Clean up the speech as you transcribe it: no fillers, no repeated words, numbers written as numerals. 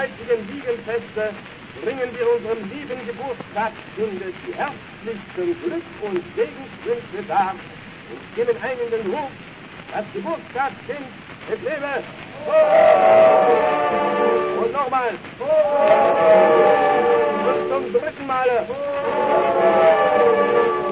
heutigen Wiegenfeste bringen wir unserem lieben Geburtstagskinde die herzlichsten Glück- und Segenswünsche dar und stimmen ein in den Ruf, das Geburtstagskind, es lebe! Und nochmals! Und zum dritten Male!